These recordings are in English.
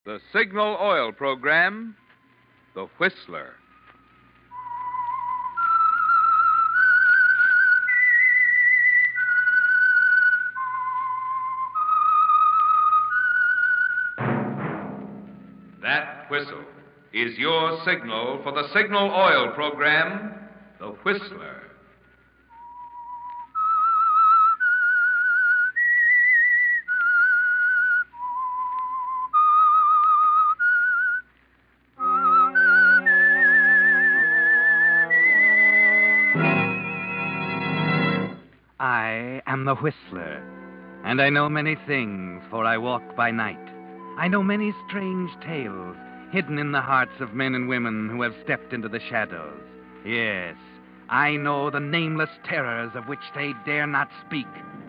The Signal Oil program, The Whistler. That whistle is your signal for the Signal Oil program, The Whistler. I am the Whistler, and I know many things, for I walk by night. I know many strange tales hidden in the hearts of men and women who have stepped into the shadows. Yes, I know the nameless terrors of which they dare not speak.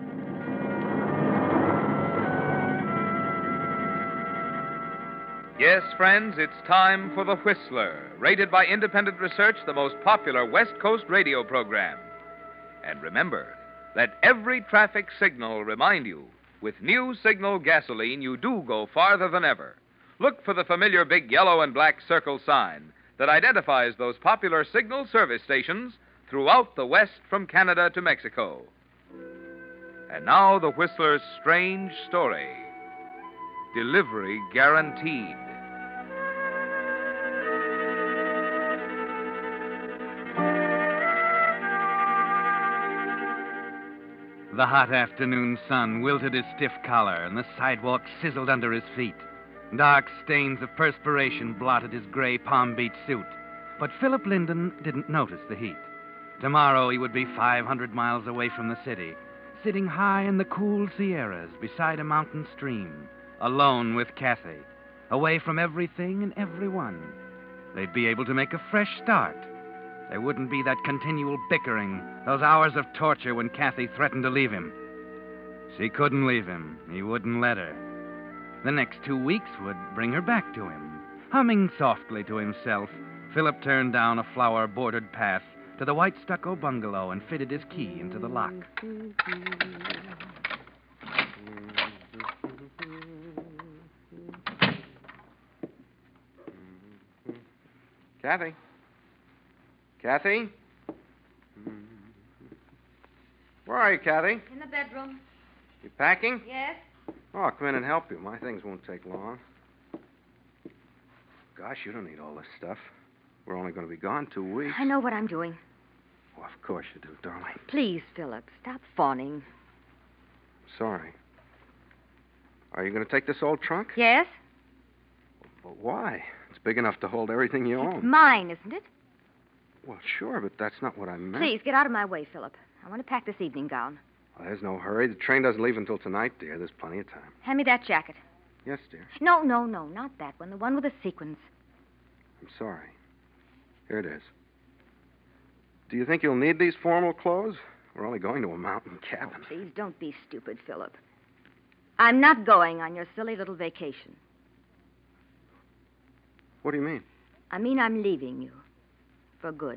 Yes, friends, it's time for The Whistler, rated by independent research the most popular West Coast radio program. And remember, let every traffic signal remind you, with new Signal gasoline, you do go farther than ever. Look for the familiar big yellow and black circle sign that identifies those popular Signal service stations throughout the West from Canada to Mexico. And now the Whistler's strange story. Delivery guaranteed. The hot afternoon sun wilted his stiff collar, and the sidewalk sizzled under his feet. Dark stains of perspiration blotted his gray Palm Beach suit. But Philip Linden didn't notice the heat. Tomorrow he would be 500 miles away from the city, sitting high in the cool Sierras beside a mountain stream, alone with Kathy, away from everything and everyone. They'd be able to make a fresh start. There wouldn't be that continual bickering, those hours of torture when Kathy threatened to leave him. She couldn't leave him. He wouldn't let her. The next 2 weeks would bring her back to him. Humming softly to himself, Philip turned down a flower-bordered path to the white stucco bungalow and fitted his key into the lock. Kathy? Kathy? Where are you, Kathy? In the bedroom. You packing? Yes? Oh, I'll come in and help you. My things won't take long. Gosh, you don't need all this stuff. We're only going to be gone 2 weeks. I know what I'm doing. Oh, of course you do, darling. Please, Philip, stop fawning. Sorry. Are you going to take this old trunk? Yes? But why? It's big enough to hold everything you It's own. mine, isn't it? Well, sure, but that's not what I meant. Please, get out of my way, Philip. I want to pack this evening gown. Well, there's no hurry. The train doesn't leave until tonight, dear. There's plenty of time. Hand me that jacket. Yes, dear. No, not that one. The one with the sequins. I'm sorry. Here it is. Do you think you'll need these formal clothes? We're only going to a mountain cabin. Oh, please, don't be stupid, Philip. I'm not going on your silly little vacation. What do you mean? I mean, I'm leaving you. For good.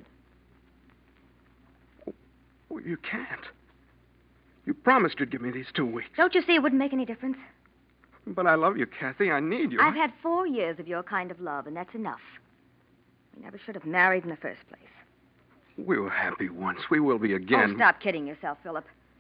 Well, you can't. You promised you'd give me these 2 weeks. Don't you see it wouldn't make any difference? But I love you, Kathy. I need you. I've had 4 years of your kind of love, and that's enough. We never should have married in the first place. We were happy once. We will be again. Oh, stop kidding yourself, Philip.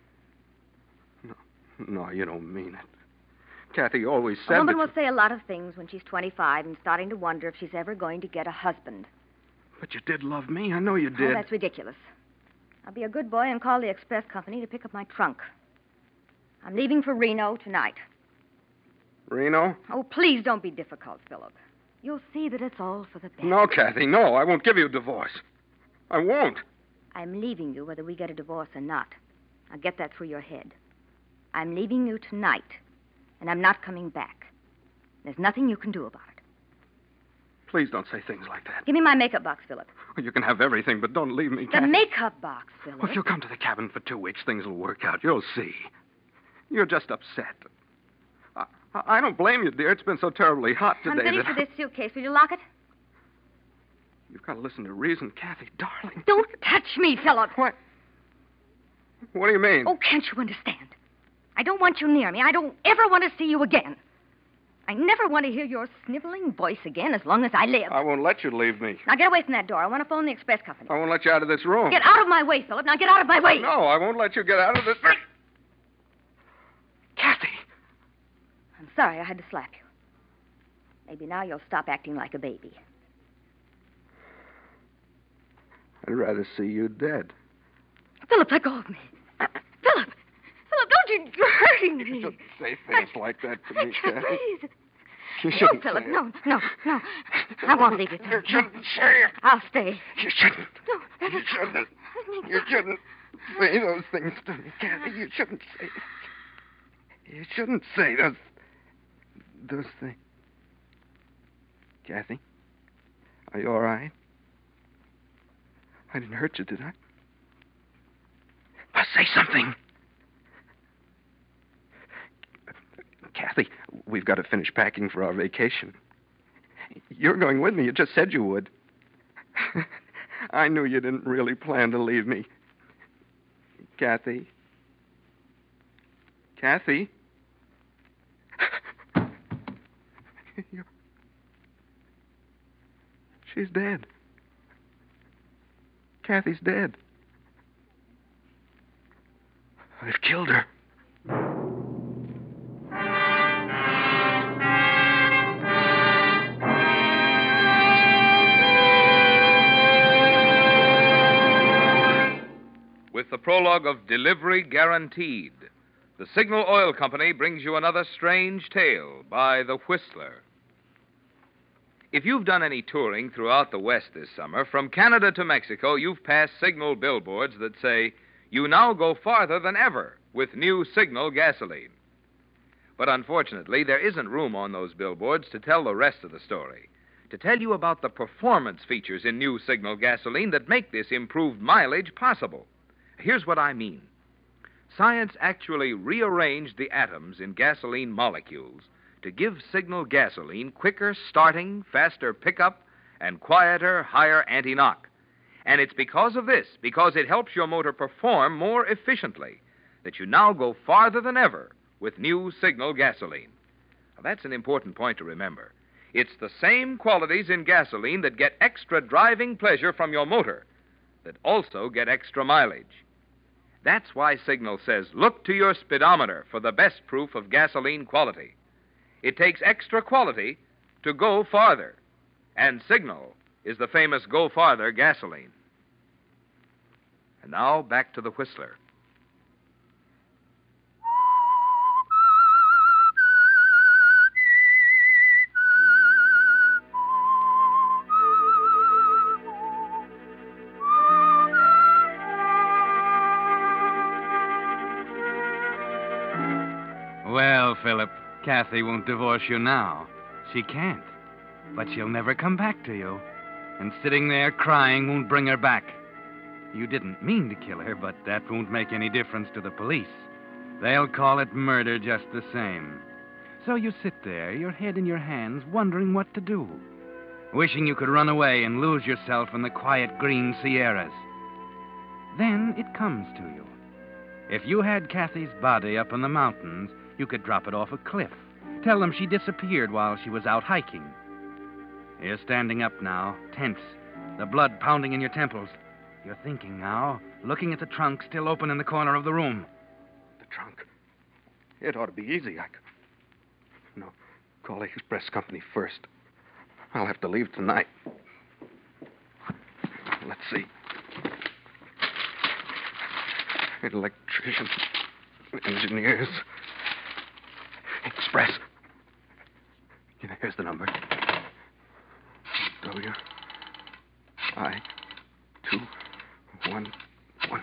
No, you don't mean it. Kathy always said A woman that... will say a lot of things when she's 25 and starting to wonder if she's ever going to get a husband. But you did love me. I know you Oh, did. that's ridiculous. I'll be a good boy and call the express company to pick up my trunk. I'm leaving for Reno tonight. Reno? Oh, please don't be difficult, Philip. You'll see that it's all for the best. No, Kathy, no. I won't give you a divorce. I won't. I'm leaving you whether we get a divorce or not. Now get that through your head. I'm leaving you tonight, and I'm not coming back. There's nothing you can do about it. Please don't say things like that. Give me my makeup box, Philip. You can have everything, but don't leave me, The Kathy. makeup box, Philip. Well, if you'll come to the cabin for 2 weeks, things will work out. You'll see. You're just upset. I don't blame you, dear. It's been so terribly hot today. I'm finished that with this suitcase. Will you lock it? You've got to listen to reason, Kathy, darling. Don't touch me, Philip. What? What do you mean? Oh, can't you understand? I don't want you near me. I don't ever want to see you again. I never want to hear your sniveling voice again as long as I live. I won't let you leave me. Now get away from that door. I want to phone the express company. I won't let you out of this room. Get out of my way, Philip. Now get out of my way. No, I won't let you get out of this. Kathy! I'm sorry I had to slap you. Maybe now you'll stop acting like a baby. I'd rather see you dead. Philip, let go of me. Philip! Philip, don't you... You're hurting me. You shouldn't say things like that to me, Kathy. Please. You No, shouldn't Philip, say it. no. I won't leave you. You shouldn't say it. I'll stay. You shouldn't. No. You shouldn't. You shouldn't say those things to me, Kathy. You shouldn't say it. You shouldn't say those things. Kathy, are you all right? I didn't hurt you, did I? Well, say something. Kathy, we've got to finish packing for our vacation. You're going with me. You just said you would. I knew you didn't really plan to leave me. Kathy? Kathy? She's dead. Kathy's dead. I've killed her. With the prologue of Delivery Guaranteed, the Signal Oil Company brings you another strange tale by The Whistler. If you've done any touring throughout the West this summer, from Canada to Mexico, you've passed Signal billboards that say, "You now go farther than ever with new Signal gasoline." But unfortunately, there isn't room on those billboards to tell the rest of the story, to tell you about the performance features in new Signal gasoline that make this improved mileage possible. Here's what I mean. Science actually rearranged the atoms in gasoline molecules to give Signal gasoline quicker starting, faster pickup, and quieter, higher anti-knock. And it's because of this, because it helps your motor perform more efficiently, that you now go farther than ever with new Signal gasoline. Now, that's an important point to remember. It's the same qualities in gasoline that get extra driving pleasure from your motor that also get extra mileage. That's why Signal says, look to your speedometer for the best proof of gasoline quality. It takes extra quality to go farther, and Signal is the famous Go Farther gasoline. And now, back to the Whistler. Well, Philip, Kathy won't divorce you now. She can't. But she'll never come back to you. And sitting there crying won't bring her back. You didn't mean to kill her, but that won't make any difference to the police. They'll call it murder just the same. So you sit there, your head in your hands, wondering what to do. Wishing you could run away and lose yourself in the quiet green Sierras. Then it comes to you. If you had Kathy's body up in the mountains, you could drop it off a cliff. Tell them she disappeared while she was out hiking. You're standing up now, tense, the blood pounding in your temples. You're thinking now, looking at the trunk still open in the corner of the room. The trunk. It ought to be easy. No, call the express company first. I'll have to leave tonight. Let's see. Electricians, engineers, express. Here's the number. WI-21111.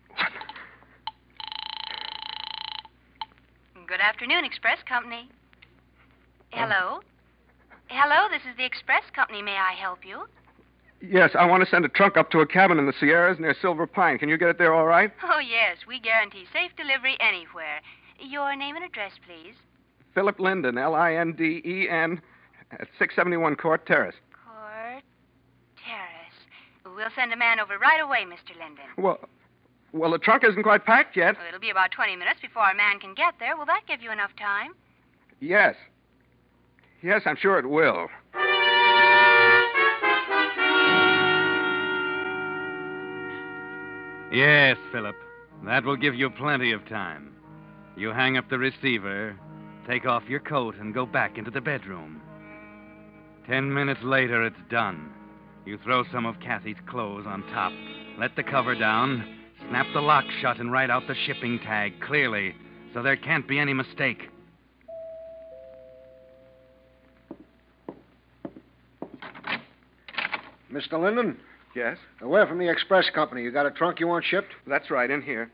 Good afternoon, Express Company. Hello? Hello, this is the Express Company. May I help you? Yes, I want to send a trunk up to a cabin in the Sierras near Silver Pine. Can you get it there all right? Oh, yes. We guarantee safe delivery anywhere. Your name and address, please. Philip Linden, Linden, at 671 Court Terrace. Court Terrace. We'll send a man over right away, Mr. Linden. Well, the trunk isn't quite packed yet. Well, it'll be about 20 minutes before a man can get there. Will that give you enough time? Yes. Yes, I'm sure it will. Yes, Philip. That will give you plenty of time. You hang up the receiver, take off your coat, and go back into the bedroom. 10 minutes later, it's done. You throw some of Kathy's clothes on top, let the cover down, snap the lock shut, and write out the shipping tag clearly so there can't be any mistake. Mr. Linden? Yes? We're from the express company. You got a trunk you want shipped? That's right, in here.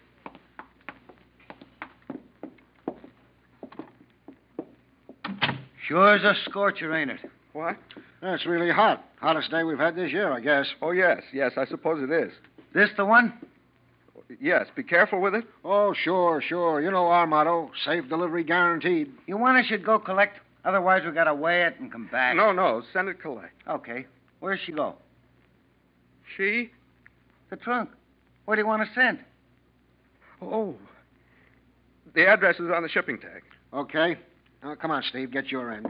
Sure is a scorcher, ain't it? What? It's really hot. Hottest day we've had this year, I guess. Oh, yes, I suppose it is. This the one? Yes, be careful with it. Oh, sure. You know our motto, safe delivery guaranteed. You want us should go collect? Otherwise, we gotta weigh it and come back. No, send it collect. Okay. Where's she go? She? The trunk. Where do you want to send? Oh. The address is on the shipping tag. Okay. Now, come on, Steve, get your end.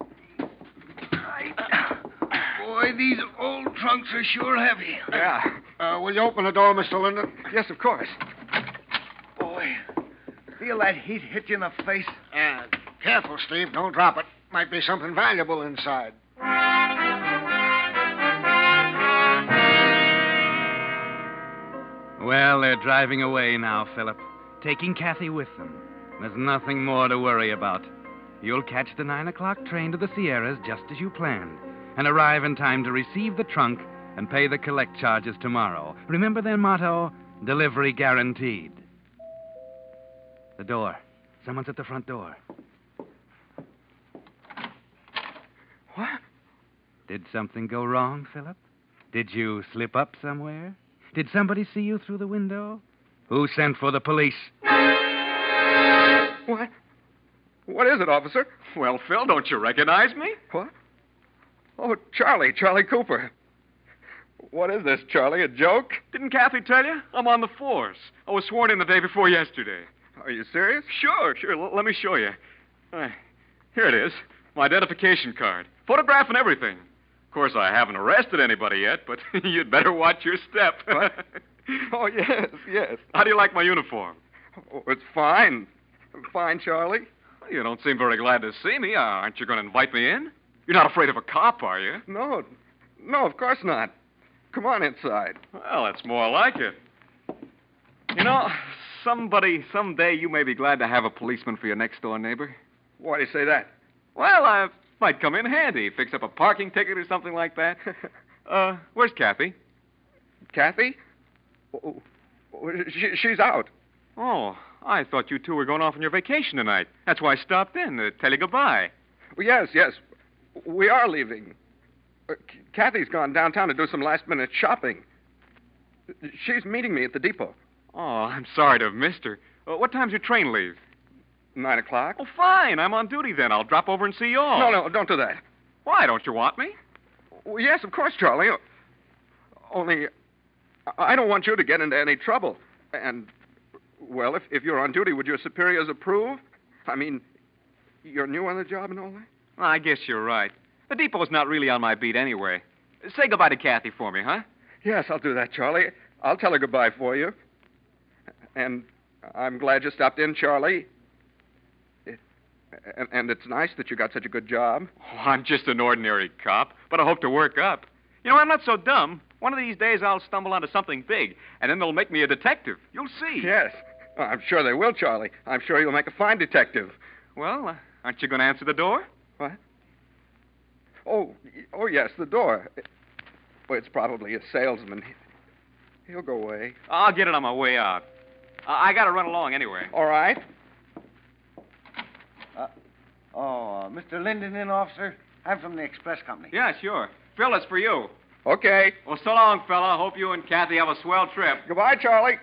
Boy, these old trunks are sure heavy. Yeah. Will you open the door, Mr. Linden? Yes, of course. Boy, feel that heat hit you in the face? Careful, Steve. Don't drop it. Might be something valuable inside. Well, they're driving away now, Philip, taking Kathy with them. There's nothing more to worry about. You'll catch the 9 o'clock train to the Sierras just as you planned and arrive in time to receive the trunk and pay the collect charges tomorrow. Remember their motto, delivery guaranteed. The door. Someone's at the front door. What? Did something go wrong, Philip? Did you slip up somewhere? Did somebody see you through the window? Who sent for the police? What? What is it, officer? Well, Phil, don't you recognize me? What? Oh, Charlie Cooper. What is this, Charlie, a joke? Didn't Kathy tell you? I'm on the force. I was sworn in the day before yesterday. Are you serious? Sure. Let me show you. Here it is. My identification card. Photograph and everything. Of course, I haven't arrested anybody yet, but you'd better watch your step. What? Oh, yes. How do you like my uniform? Oh, it's fine. Fine, Charlie. You don't seem very glad to see me. Aren't you going to invite me in? You're not afraid of a cop, are you? No, of course not. Come on inside. Well, that's more like it. You know, someday you may be glad to have a policeman for your next-door neighbor. Why do you say that? Well, might come in handy. Fix up a parking ticket or something like that. Where's Kathy? Kathy? Oh, she's out. Oh, I thought you two were going off on your vacation tonight. That's why I stopped in to tell you goodbye. Yes. We are leaving. Kathy's gone downtown to do some last-minute shopping. She's meeting me at the depot. Oh, I'm sorry to have missed her. What time's your train leave? 9 o'clock. Oh, fine. I'm on duty then. I'll drop over and see you all. No, don't do that. Why? Don't you want me? Well, yes, of course, Charlie. Only, I don't want you to get into any trouble. And, well, if you're on duty, would your superiors approve? I mean, you're new on the job and all that? Well, I guess you're right. The depot's not really on my beat anyway. Say goodbye to Kathy for me, huh? Yes, I'll do that, Charlie. I'll tell her goodbye for you. And I'm glad you stopped in, Charlie. And it's nice that you got such a good job. Oh, I'm just an ordinary cop, but I hope to work up. You know, I'm not so dumb. One of these days I'll stumble onto something big, and then they'll make me a detective. You'll see. Yes. I'm sure they will, Charlie. I'm sure you'll make a fine detective. Well, aren't you going to answer the door? What? Oh, yes, the door. Well, it's probably a salesman. He'll go away. I'll get it on my way out. I got to run along anyway. All right. Mr. Linden in, officer? I'm from the express company. Yeah, sure. Phil, it's for you. Okay. Well, so long, fella. Hope you and Kathy have a swell trip. Goodbye, Charlie.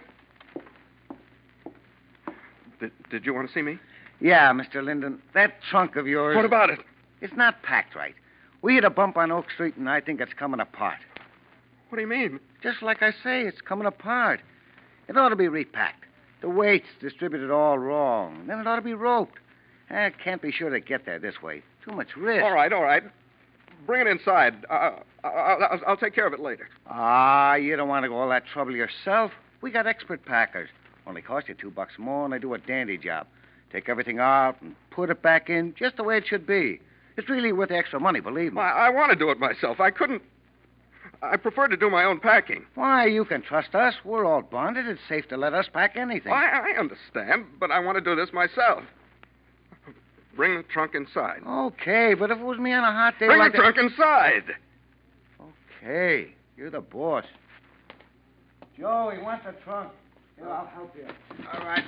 Did you want to see me? Yeah, Mr. Linden. That trunk of yours... What about it? It's not packed right. We hit a bump on Oak Street, and I think it's coming apart. What do you mean? Just like I say, it's coming apart. It ought to be repacked. The weight's distributed all wrong. Then it ought to be roped. I can't be sure to get there this way. Too much risk. All right. Bring it inside. I'll take care of it later. You don't want to go all that trouble yourself. We got expert packers. Only cost you $2 more, and they do a dandy job. Take everything out and put it back in just the way it should be. It's really worth the extra money, believe me. I want to do it myself. I couldn't. I prefer to do my own packing. Why, you can trust us. We're all bonded. It's safe to let us pack anything. I understand, but I want to do this myself. Bring the trunk inside. Okay, but if it was me on a hot day Bring like the trunk inside. Okay, you're the boss. Joe, he wants the trunk. Here, I'll help you. All right.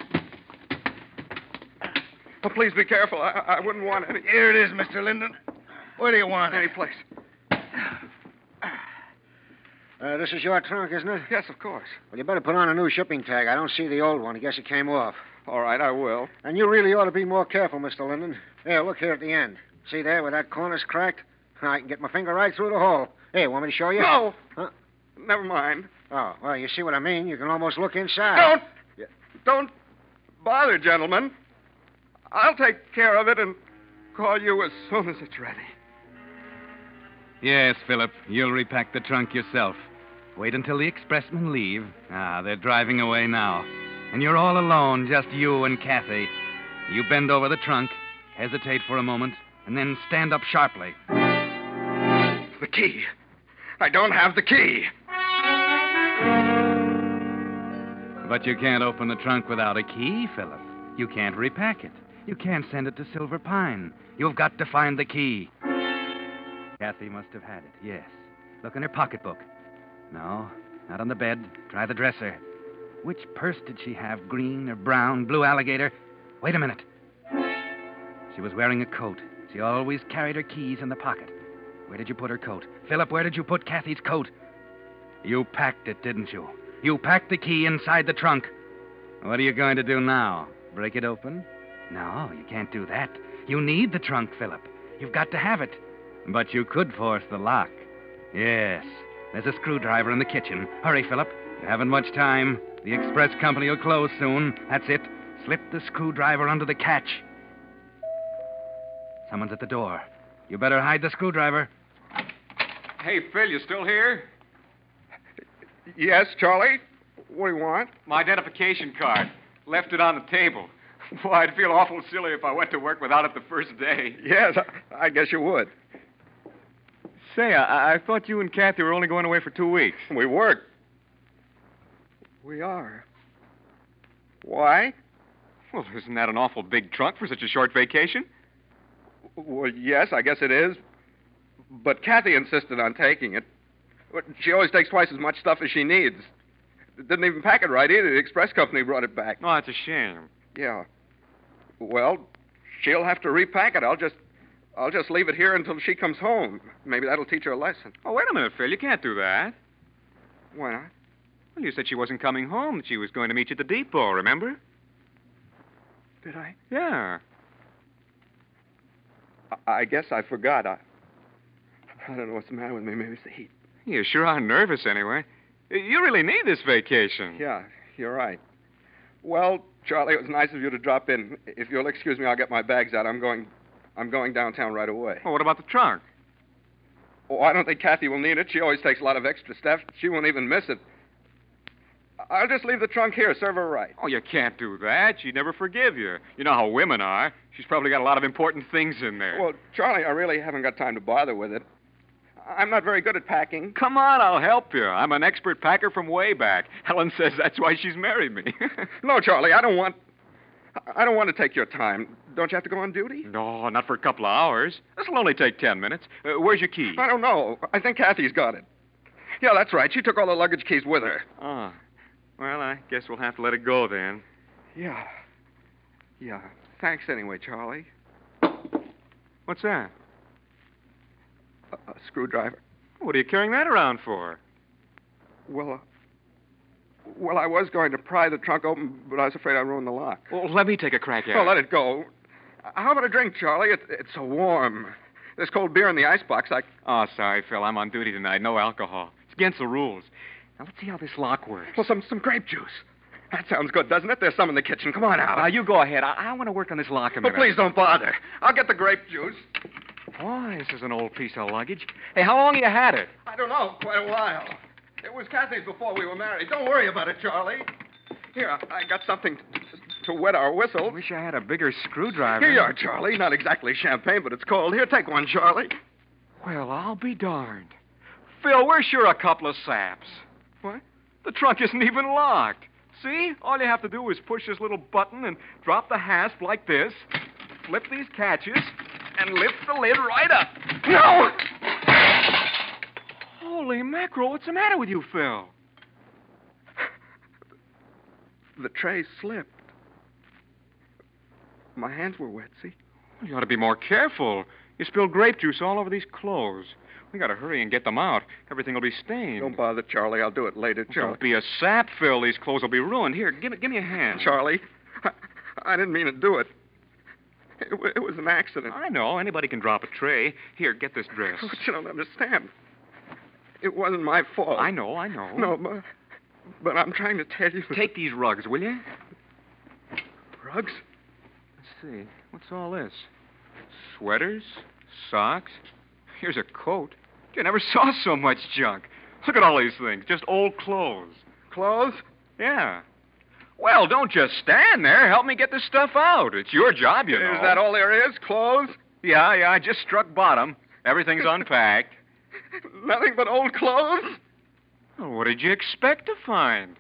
Oh, please be careful. I wouldn't want any. Here it is, Mr. Linden. Where do you want it? Any place. This is your trunk, isn't it? Yes, of course. Well, you better put on a new shipping tag. I don't see the old one. I guess it came off. All right, I will. And you really ought to be more careful, Mr. Linden. Here, look here at the end. See there where that corner's cracked? I can get my finger right through the hole. Hey, want me to show you? No. Huh? Never mind. Oh, well, you see what I mean? You can almost look inside. Don't bother, gentlemen. I'll take care of it and call you as soon as it's ready. Yes, Philip, you'll repack the trunk yourself. Wait until the expressmen leave. They're driving away now. And you're all alone, just you and Kathy. You bend over the trunk, hesitate for a moment, and then stand up sharply. The key. I don't have the key. But you can't open the trunk without a key, Philip. You can't repack it. You can't send it to Silver Pine. You've got to find the key. Kathy must have had it, yes. Look in her pocketbook. No, not on the bed. Try the dresser. Which purse did she have? Green or brown? Blue alligator? Wait a minute. She was wearing a coat. She always carried her keys in the pocket. Where did you put her coat? Philip, where did you put Kathy's coat? You packed it, didn't you? You packed the key inside the trunk. What are you going to do now? Break it open? No, you can't do that. You need the trunk, Philip. You've got to have it. But you could force the lock. Yes. There's a screwdriver in the kitchen. Hurry, Philip. You haven't much time. The express company will close soon. That's it. Slip the screwdriver under the catch. Someone's at the door. You better hide the screwdriver. Hey, Phil, you still here? Yes, Charlie? What do you want? My identification card. Left it on the table. Why, I'd feel awful silly if I went to work without it the first day. Yes, I guess you would. Say, I thought you and Kathy were only going away for 2 weeks. We work. We are. Why? Well, isn't that an awful big trunk for such a short vacation? Well, yes, I guess it is. But Kathy insisted on taking it. She always takes twice as much stuff as she needs. Didn't even pack it right either. The express company brought it back. Oh, that's a shame. Yeah. Well, she'll have to repack it. I'll just leave it here until she comes home. Maybe that'll teach her a lesson. Oh, wait a minute, Phil. You can't do that. Why not? Well, you said she wasn't coming home, that she was going to meet you at the depot, remember? Did I? Yeah. I guess I forgot. I don't know what's the matter with me. Maybe it's the heat. You sure are nervous, anyway. You really need this vacation. Yeah, you're right. Well, Charlie, it was nice of you to drop in. If you'll excuse me, I'll get my bags out. I'm going downtown right away. Well, what about the trunk? Oh, I don't think Kathy will need it. She always takes a lot of extra stuff. She won't even miss it. I'll just leave the trunk here. Serve her right. Oh, you can't do that. She'd never forgive you. You know how women are. She's probably got a lot of important things in there. Well, Charlie, I really haven't got time to bother with it. I'm not very good at packing. Come on, I'll help you. I'm an expert packer from way back. Helen says that's why she's married me. No, Charlie, I don't want to take your time. Don't you have to go on duty? No, not for a couple of hours. This'll only take 10 minutes. Where's your key? I don't know. I think Kathy's got it. Yeah, that's right. She took all the luggage keys with her. Oh. Well, I guess we'll have to let it go then. Yeah. Yeah. Thanks anyway, Charlie. What's that? A screwdriver. What are you carrying that around for? Well, I was going to pry the trunk open, but I was afraid I'd ruin the lock. Well, let me take a crack at it. Oh, let it go. How about a drink, Charlie? It's so warm. There's cold beer in the icebox. Oh, sorry, Phil. I'm on duty tonight. No alcohol. It's against the rules. Now, let's see how this lock works. Well, some grape juice. That sounds good, doesn't it? There's some in the kitchen. Come on out. You go ahead. I want to work on this lock a Oh, minute. please don't bother. I'll get the grape juice. Boy, this is an old piece of luggage. Hey, how long have you had it? I don't know. Quite a while. It was Kathy's before we were married. Don't worry about it, Charlie. Here, I got something to wet our whistle. I wish I had a bigger screwdriver. Here you are, Charlie. Not exactly champagne, but it's cold. Here, take one, Charlie. Well, I'll be darned. Phil, we're sure a couple of saps. What? The trunk isn't even locked. See? All you have to do is push this little button and drop the hasp like this, flip these catches, and lift the lid right up. No! Holy mackerel, what's the matter with you, Phil? The tray slipped. My hands were wet, see? You ought to be more careful. You spilled grape juice all over these clothes. We gotta hurry and get them out. Everything will be stained. Don't bother, Charlie. I'll do it later, Charlie. Don't be a sap, Phil. These clothes will be ruined. Here, give me a hand. Charlie, I didn't mean to do it. It was an accident. I know. Anybody can drop a tray. Here, get this dress. But you don't understand. It wasn't my fault. I know. No, but I'm trying to tell you. Take these rugs, will you? Rugs? Let's see. What's all this? Sweaters? Socks? Here's a coat. You never saw so much junk. Look at all these things. Just old clothes. Clothes? Yeah. Well, don't just stand there. Help me get this stuff out. It's your job, you know. Is that all there is? Clothes? Yeah, I just struck bottom. Everything's unpacked. Nothing but old clothes? Well, what did you expect to find?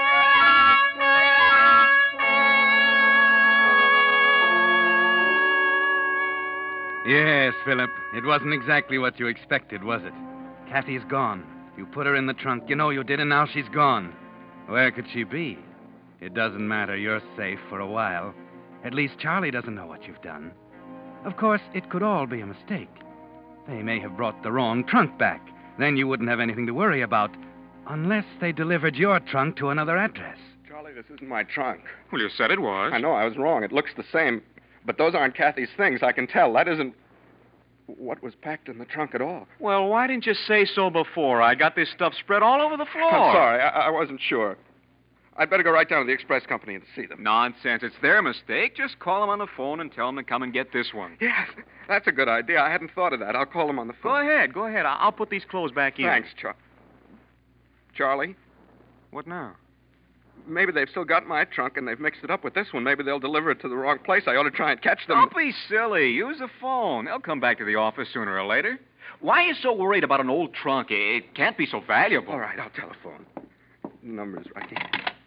Yes, Philip. It wasn't exactly what you expected, was it? Kathy's gone. You put her in the trunk. You know you did, and now she's gone. Where could she be? It doesn't matter. You're safe for a while. At least Charlie doesn't know what you've done. Of course, it could all be a mistake. They may have brought the wrong trunk back. Then you wouldn't have anything to worry about. Unless they delivered your trunk to another address. Charlie, this isn't my trunk. Well, you said it was. I know I was wrong. It looks the same. But those aren't Kathy's things. I can tell. That isn't what was packed in the trunk at all. Well, why didn't you say so before? I got this stuff spread all over the floor. I'm sorry. I wasn't sure. I'd better go right down to the express company and see them. Nonsense. It's their mistake. Just call them on the phone and tell them to come and get this one. Yes, that's a good idea. I hadn't thought of that. I'll call them on the phone. Go ahead. I'll put these clothes back in. Thanks, Charlie. What now? Maybe they've still got my trunk and they've mixed it up with this one. Maybe they'll deliver it to the wrong place. I ought to try and catch them. Don't be silly. Use the phone. They'll come back to the office sooner or later. Why are you so worried about an old trunk? It can't be so valuable. All right, I'll telephone. Number's right here.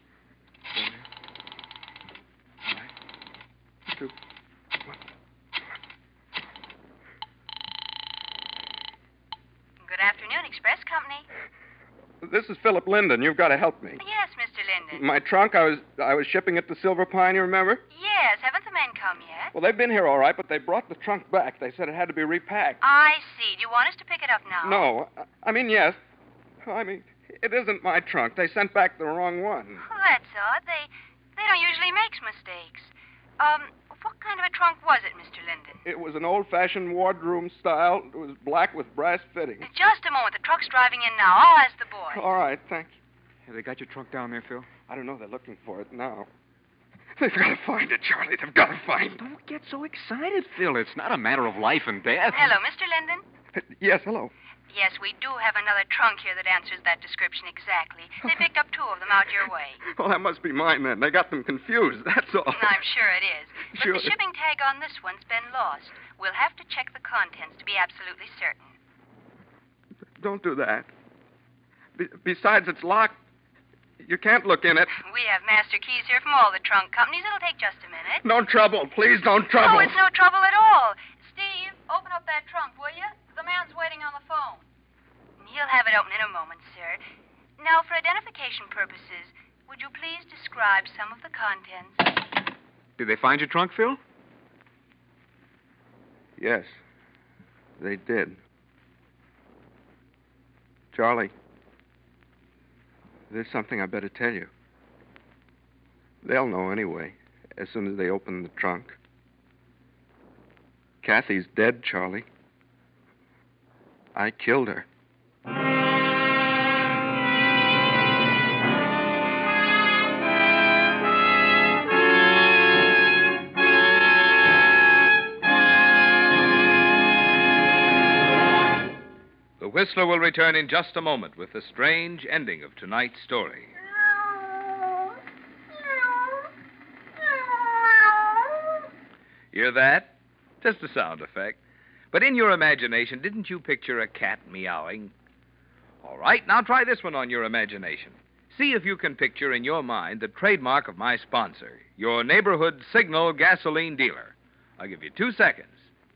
2, 1. Good afternoon, Express Company. This is Philip Linden. You've got to help me. Yes, Mr. Linden. My trunk, I was shipping it to Silver Pine, you remember? Yes, haven't the men come yet? Well, they've been here all right, but they brought the trunk back. They said it had to be repacked. I see. Do you want us to pick it up now? No. I mean, yes. I mean, it isn't my trunk. They sent back the wrong one. Oh, that's odd. They don't usually make mistakes. What kind of a trunk was it, Mr. Linden? It was an old-fashioned wardroom style. It was black with brass fittings. Just a moment. The truck's driving in now. I'll ask the boy. All right, thank you. Have they got your trunk down there, Phil? I don't know. They're looking for it now. They've got to find it, Charlie. They've got to find it. Don't get so excited, Phil. It's not a matter of life and death. Hello, Mr. Linden. Yes, hello. Yes, we do have another trunk here that answers that description exactly. They picked up 2 of them out your way. Well, that must be mine then. They got them confused, that's all. I'm sure it is. But Sure. the shipping tag on this one's been lost. We'll have to check the contents to be absolutely certain. Don't do that. Besides, it's locked. You can't look in it. We have master keys here from all the trunk companies. It'll take just a minute. No trouble. Please don't trouble. Oh, it's no trouble at all. Steve, open up that trunk, will you? The man's waiting on the phone. He'll have it open in a moment, sir. Now, for identification purposes, would you please describe some of the contents? Did they find your trunk, Phil? Yes, they did. Charlie, there's something I better tell you. They'll know anyway, as soon as they open the trunk. Kathy's dead, Charlie. I killed her. Whistler will return in just a moment with the strange ending of tonight's story. Hear that? Just a sound effect. But in your imagination, didn't you picture a cat meowing? All right, now try this one on your imagination. See if you can picture in your mind the trademark of my sponsor, your neighborhood Signal gasoline dealer. I'll give you 2 seconds.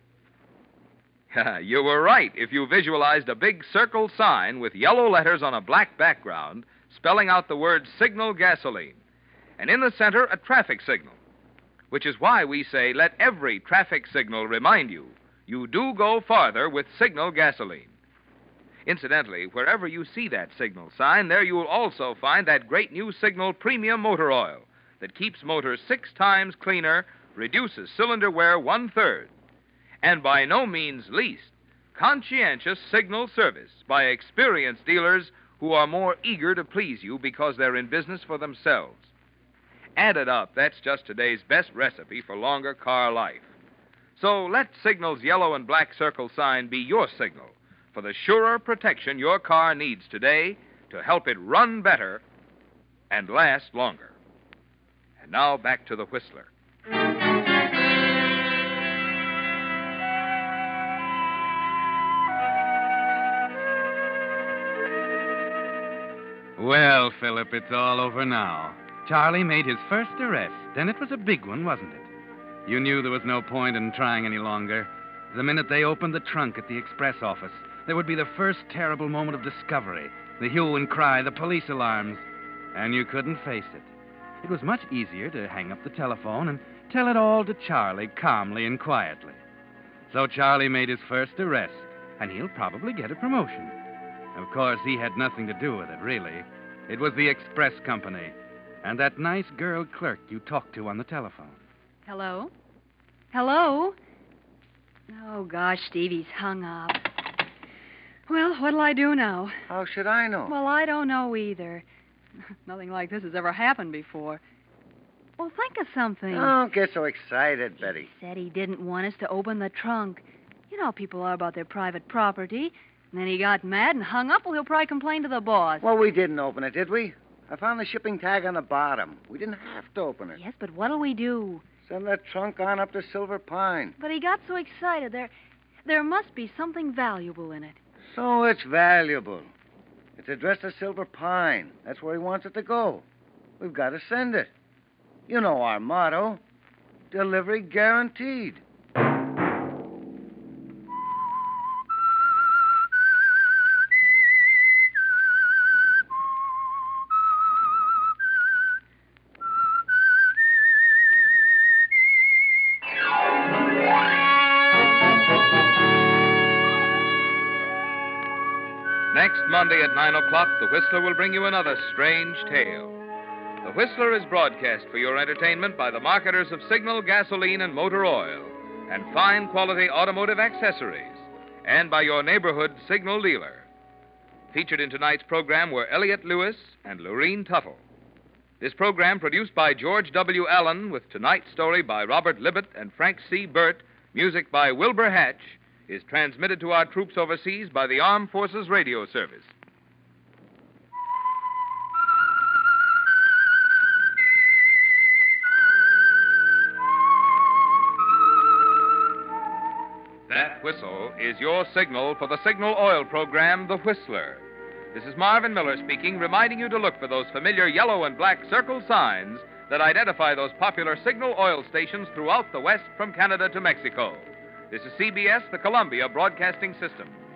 You were right if you visualized a big circle sign with yellow letters on a black background spelling out the word Signal gasoline. And in the center, a traffic signal. Which is why we say let every traffic signal remind you, you do go farther with Signal gasoline. Incidentally, wherever you see that signal sign, there you will also find that great new Signal Premium Motor Oil that keeps motors 6 times cleaner, reduces cylinder wear 1/3, and by no means least, conscientious Signal service by experienced dealers who are more eager to please you because they're in business for themselves. Added up, that's just today's best recipe for longer car life. So let Signal's yellow and black circle sign be your signal for the surer protection your car needs today to help it run better and last longer. And now back to the Whistler. Well, Philip, it's all over now. Charlie made his first arrest, and it was a big one, wasn't it? You knew there was no point in trying any longer. The minute they opened the trunk at the express office, there would be the first terrible moment of discovery, the hue and cry, the police alarms, and you couldn't face it. It was much easier to hang up the telephone and tell it all to Charlie calmly and quietly. So Charlie made his first arrest, and he'll probably get a promotion. Of course, he had nothing to do with it, really. It was the express company and that nice girl clerk you talked to on the telephone. Hello? Hello? Oh, gosh, Stevie's hung up. Well, what'll I do now? How should I know? Well, I don't know either. Nothing like this has ever happened before. Well, think of something. Don't get so excited, Betty. He said he didn't want us to open the trunk. You know how people are about their private property. And then he got mad and hung up. Well, he'll probably complain to the boss. Well, we didn't open it, did we? I found the shipping tag on the bottom. We didn't have to open it. Yes, but what'll we do? Send that trunk on up to Silver Pine. But he got so excited. There must be something valuable in it. So it's valuable. It's addressed to Silver Pine. That's where he wants it to go. We've got to send it. You know our motto. Delivery guaranteed. Next Monday at 9 o'clock, The Whistler will bring you another strange tale. The Whistler is broadcast for your entertainment by the marketers of Signal gasoline and motor oil and fine quality automotive accessories, and by your neighborhood Signal dealer. Featured in tonight's program were Elliott Lewis and Lorene Tuttle. This program, produced by George W. Allen, with tonight's story by Robert Libet and Frank C. Burt, music by Wilbur Hatch, is transmitted to our troops overseas by the Armed Forces Radio Service. That whistle is your signal for the Signal Oil program, The Whistler. This is Marvin Miller speaking, reminding you to look for those familiar yellow and black circle signs that identify those popular Signal Oil stations throughout the West from Canada to Mexico. This is CBS, the Columbia Broadcasting System.